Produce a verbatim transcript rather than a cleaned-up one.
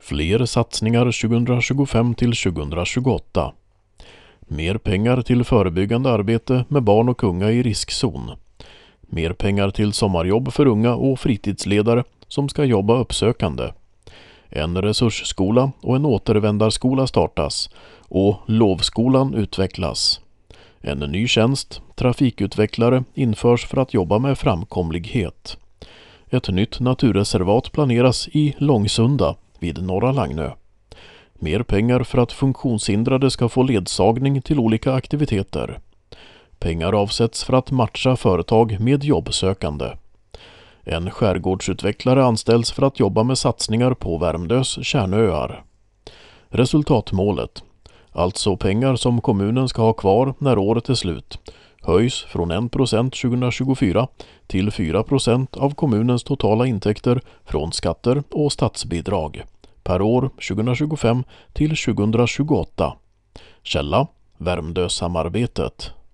Fler satsningar tjugohundratjugofem till tjugohundratjugoåtta. Mer pengar till förebyggande arbete med barn och unga i riskzon. Mer pengar till sommarjobb för unga och fritidsledare som ska jobba uppsökande. En resursskola och en återvändarskola startas och lovskolan utvecklas. En ny tjänst, trafikutvecklare, införs för att jobba med framkomlighet. Ett nytt naturreservat planeras i Långsunda vid Norra Lagnö. Mer pengar för att funktionshindrade ska få ledsagning till olika aktiviteter. Pengar avsätts för att matcha företag med jobbsökande. En skärgårdsutvecklare anställs för att jobba med satsningar på Värmdös kärnöar. Resultatmålet, alltså pengar som kommunen ska ha kvar när året är slut, höjs från en procent tjugohundratjugofyra till fyra procent av kommunens totala intäkter från skatter och statsbidrag per år tjugohundratjugofem till tjugohundratjugoåtta. Källa: Värmdösamarbetet.